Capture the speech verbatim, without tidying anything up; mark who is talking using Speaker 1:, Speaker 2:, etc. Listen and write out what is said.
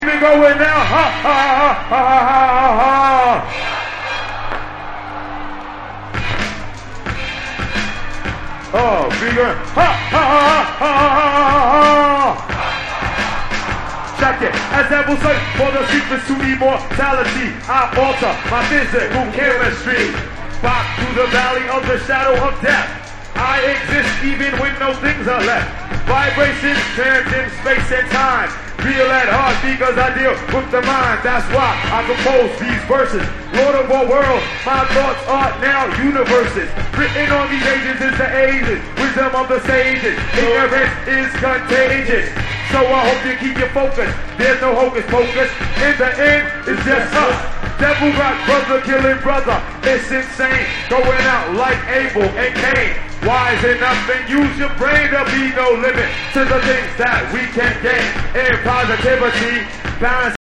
Speaker 1: We going now, ha ha ha ha ha ha. Oh, bigger, ha ha ha ha ha ha. Check it, as devil search for the secrets to immortality, I alter my physical chemistry. Back to the valley of the shadow of death. I exist even when no things are left. Vibrations transcend space and time. Feel at heart because I deal with the mind. That's why I compose these verses. Lord of all worlds, my thoughts are now universes. Written on these ages is the ages. Wisdom of the sages. Ignorance is contagious. So I hope you keep your focus. There's no hocus pocus. In the end, it's just us. Devil got brother killing brother. It's insane. Going out like Abel and Cain. Wise enough and use your brain. There'll be no limit to the things that we can gain. In positivity, balance.